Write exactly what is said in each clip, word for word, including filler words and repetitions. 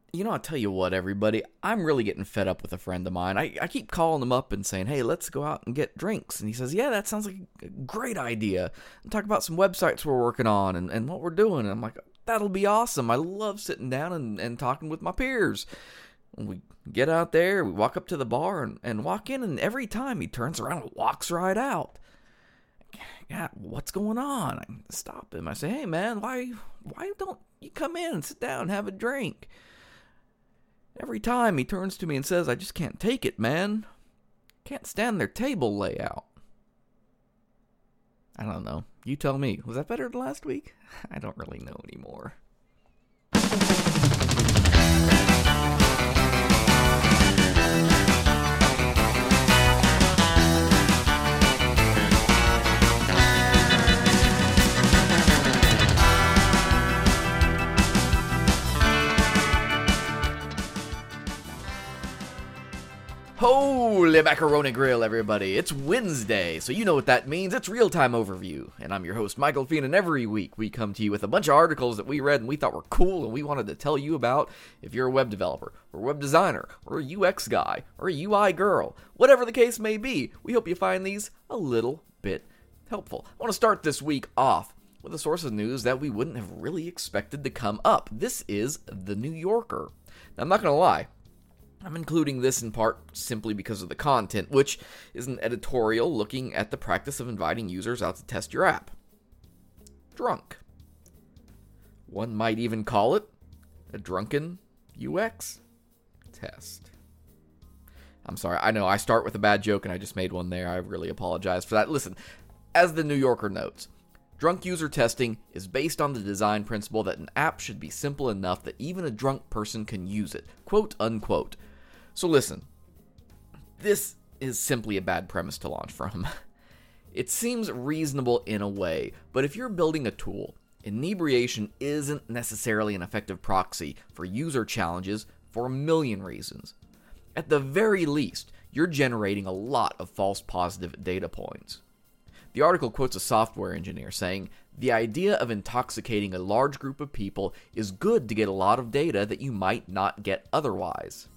You know, I'll tell you what, everybody, I'm really getting fed up with a friend of mine. I, I keep calling him up and saying, hey, let's go out and get drinks. And he says, yeah, that sounds like a great idea. And talk about some websites we're working on and, and what we're doing. And I'm like, that'll be awesome. I love sitting down and, and talking with my peers. And we get out there, we walk up to the bar and, and walk in, and every time he turns around and walks right out. Yeah, what's going on? I stop him. I say, hey, man, why, why don't you come in and sit down and have a drink? Every time he turns to me and says, I just can't take it, man. Can't stand their table layout. I don't know. You tell me. Was that better than last week? I don't really know anymore. Holy macaroni grill, everybody. It's Wednesday, so you know what that means. It's Real-Time Overview, and I'm your host, Michael Feen, and every week we come to you with a bunch of articles that we read and we thought were cool and we wanted to tell you about. If you're a web developer, or a web designer, or a U X guy, or a U I girl, whatever the case may be, we hope you find these a little bit helpful. I want to start this week off with a source of news that we wouldn't have really expected to come up. This is The New Yorker. Now, I'm not going to lie. I'm including this in part simply because of the content, which is an editorial looking at the practice of inviting users out to test your app. Drunk. One might even call it a drunken U X test. I'm sorry, I know I start with a bad joke and I just made one there. I really apologize for that. Listen, as the New Yorker notes, drunk user testing is based on the design principle that an app should be simple enough that even a drunk person can use it, quote unquote. So listen, this is simply a bad premise to launch from. It seems reasonable in a way, but if you're building a tool, inebriation isn't necessarily an effective proxy for user challenges for a million reasons. At the very least, you're generating a lot of false positive data points. The article quotes a software engineer saying, the idea of intoxicating a large group of people is good to get a lot of data that you might not get otherwise.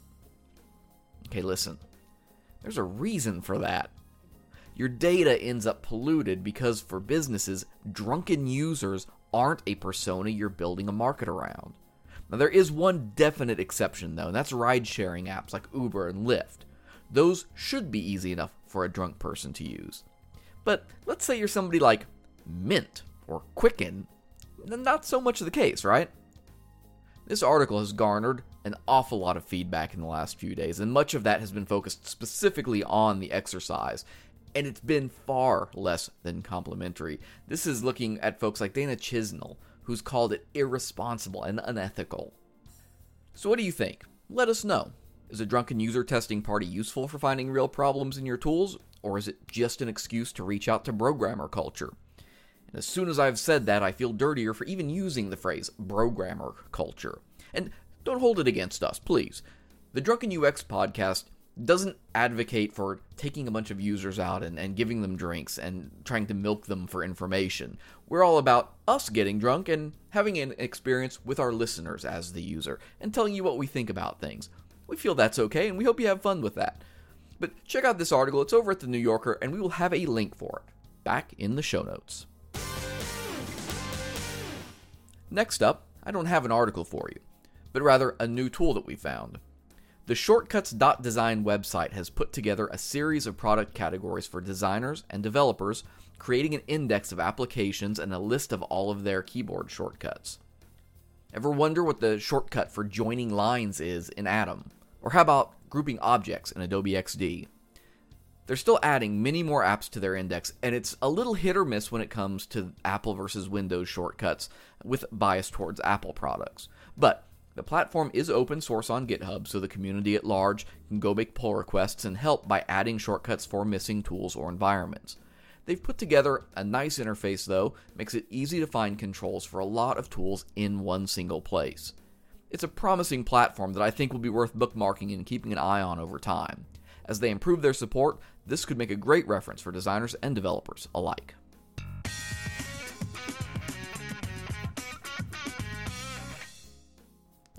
Okay, listen, there's a reason for that. Your data ends up polluted because for businesses, drunken users aren't a persona you're building a market around. Now, there is one definite exception, though, and that's ride-sharing apps like Uber and Lyft. Those should be easy enough for a drunk person to use. But let's say you're somebody like Mint or Quicken, then not so much the case, right? This article has garnered an awful lot of feedback in the last few days, and much of that has been focused specifically on the exercise, and it's been far less than complimentary. This is looking at folks like Dana Chisnell, who's called it irresponsible and unethical. So what do you think? Let us know. Is a drunken user testing party useful for finding real problems in your tools, or is it just an excuse to reach out to programmer culture? And as soon as I've said that, I feel dirtier for even using the phrase programmer culture. And don't hold it against us, please. The Drunken U X podcast doesn't advocate for taking a bunch of users out and, and giving them drinks and trying to milk them for information. We're all about us getting drunk and having an experience with our listeners as the user and telling you what we think about things. We feel that's okay, and we hope you have fun with that. But check out this article. It's over at The New Yorker, and we will have a link for it back in the show notes. Next up, I don't have an article for you, but rather a new tool that we found. The Shortcuts dot design website has put together a series of product categories for designers and developers, creating an index of applications and a list of all of their keyboard shortcuts. Ever wonder what the shortcut for joining lines is in Atom? Or how about grouping objects in Adobe X D? They're still adding many more apps to their index, and it's a little hit or miss when it comes to Apple versus Windows shortcuts, with bias towards Apple products. But the platform is open source on GitHub, so the community at large can go make pull requests and help by adding shortcuts for missing tools or environments. They've put together a nice interface, though, makes it easy to find controls for a lot of tools in one single place. It's a promising platform that I think will be worth bookmarking and keeping an eye on over time. As they improve their support, this could make a great reference for designers and developers alike.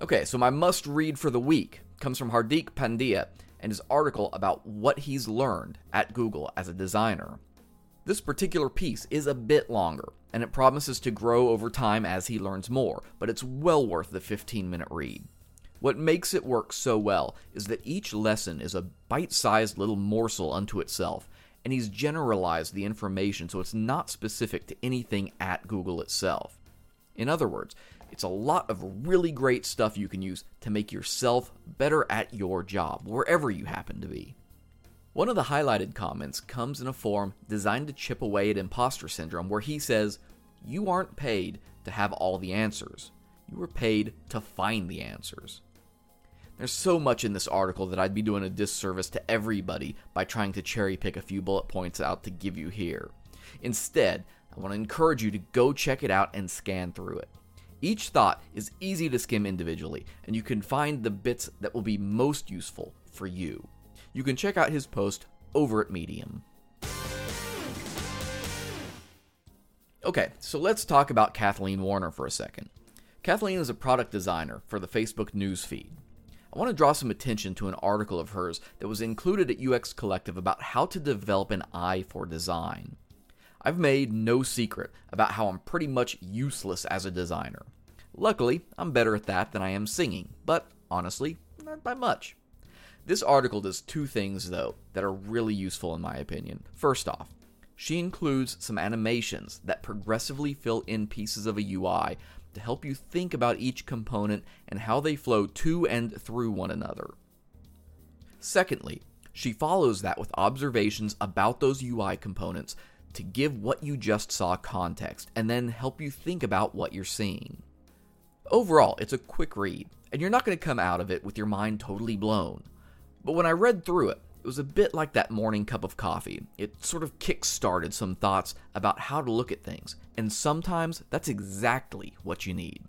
Okay, so my must-read for the week comes from Hardik Pandya and his article about what he's learned at Google as a designer. This particular piece is a bit longer, and it promises to grow over time as he learns more, but it's well worth the fifteen-minute read. What makes it work so well is that each lesson is a bite-sized little morsel unto itself, and he's generalized the information so it's not specific to anything at Google itself. In other words, it's a lot of really great stuff you can use to make yourself better at your job, wherever you happen to be. One of the highlighted comments comes in a form designed to chip away at imposter syndrome, where he says, "You aren't paid to have all the answers. You are paid to find the answers." There's so much in this article that I'd be doing a disservice to everybody by trying to cherry pick a few bullet points out to give you here. Instead, I want to encourage you to go check it out and scan through it. Each thought is easy to skim individually, and you can find the bits that will be most useful for you. You can check out his post over at Medium. Okay, so let's talk about Kathleen Warner for a second. Kathleen is a product designer for the Facebook newsfeed. I want to draw some attention to an article of hers that was included at U X Collective about how to develop an eye for design. I've made no secret about how I'm pretty much useless as a designer. Luckily, I'm better at that than I am singing, but honestly, not by much. This article does two things, though, that are really useful in my opinion. First off, she includes some animations that progressively fill in pieces of a U I to help you think about each component and how they flow to and through one another. Secondly, she follows that with observations about those U I components to give what you just saw context, and then help you think about what you're seeing. Overall, it's a quick read, and you're not going to come out of it with your mind totally blown. But when I read through it, it was a bit like that morning cup of coffee. It sort of kick-started some thoughts about how to look at things, and sometimes that's exactly what you need.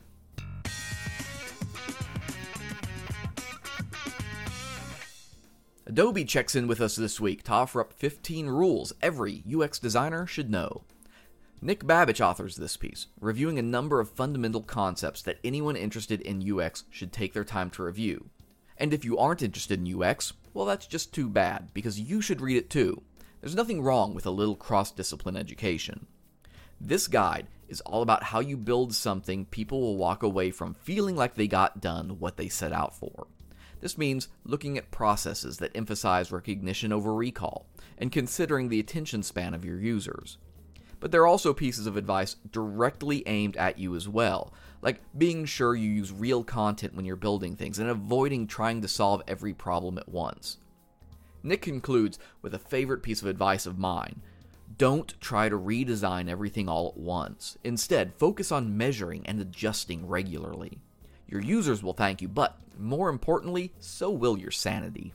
Adobe checks in with us this week to offer up fifteen rules every U X designer should know. Nick Babich authors this piece, reviewing a number of fundamental concepts that anyone interested in U X should take their time to review. And if you aren't interested in U X, well, that's just too bad, because you should read it too. There's nothing wrong with a little cross-discipline education. This guide is all about how you build something people will walk away from feeling like they got done what they set out for. This means looking at processes that emphasize recognition over recall, and considering the attention span of your users. But there are also pieces of advice directly aimed at you as well, like being sure you use real content when you're building things and avoiding trying to solve every problem at once. Nick concludes with a favorite piece of advice of mine. Don't try to redesign everything all at once. Instead, focus on measuring and adjusting regularly. Your users will thank you, but more importantly, so will your sanity.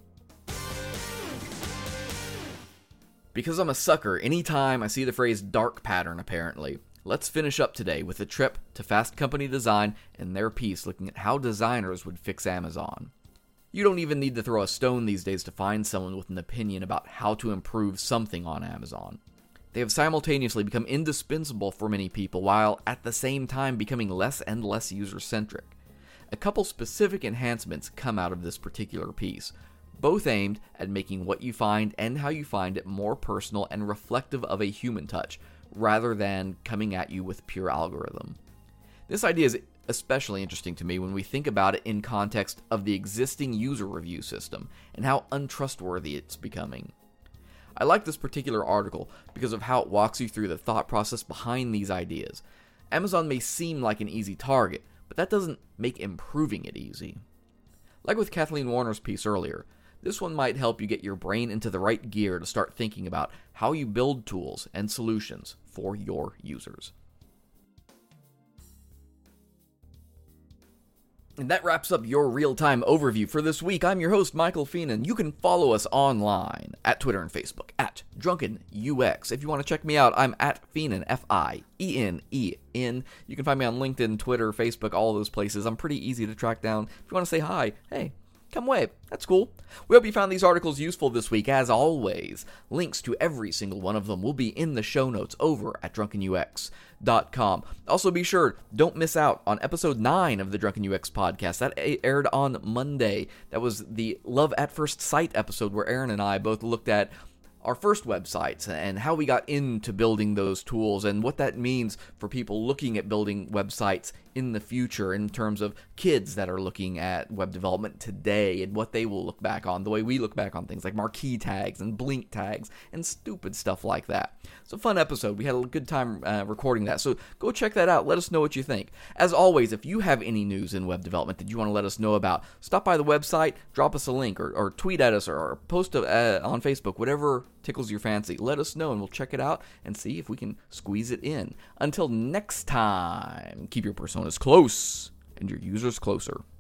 Because I'm a sucker anytime I see the phrase dark pattern, apparently, let's finish up today with a trip to Fast Company Design and their piece looking at how designers would fix Amazon. You don't even need to throw a stone these days to find someone with an opinion about how to improve something on Amazon. They have simultaneously become indispensable for many people, while at the same time becoming less and less user-centric. A couple specific enhancements come out of this particular piece, both aimed at making what you find and how you find it more personal and reflective of a human touch, rather than coming at you with pure algorithm. This idea is especially interesting to me when we think about it in context of the existing user review system and how untrustworthy it's becoming. I like this particular article because of how it walks you through the thought process behind these ideas. Amazon may seem like an easy target, but that doesn't make improving it easy. Like with Kathleen Warner's piece earlier, this one might help you get your brain into the right gear to start thinking about how you build tools and solutions for your users. And that wraps up your real-time overview for this week. I'm your host, Michael Feenan. You can follow us online at Twitter and Facebook, at DrunkenUX. If you want to check me out, I'm at Feenan, F I E N E N. You can find me on LinkedIn, Twitter, Facebook, all those places. I'm pretty easy to track down. If you want to say hi, hey, come wave. That's cool. We hope you found these articles useful this week. As always, links to every single one of them will be in the show notes over at drunken u x dot com. Also, be sure, don't miss out on episode nine of the Drunken U X podcast. That aired on Monday. That was the Love at First Sight episode where Aaron and I both looked at our first websites and how we got into building those tools and what that means for people looking at building websites in the future in terms of kids that are looking at web development today and what they will look back on, the way we look back on things like marquee tags and blink tags and stupid stuff like that. It's a fun episode. We had a good time uh, recording that, so go check that out. Let us know what you think. As always, if you have any news in web development that you want to let us know about, stop by the website, drop us a link, or, or tweet at us, or, or post a, uh, on Facebook, whatever tickles your fancy. Let us know, and we'll check it out and see if we can squeeze it in. Until next time, keep your personas close and your users closer.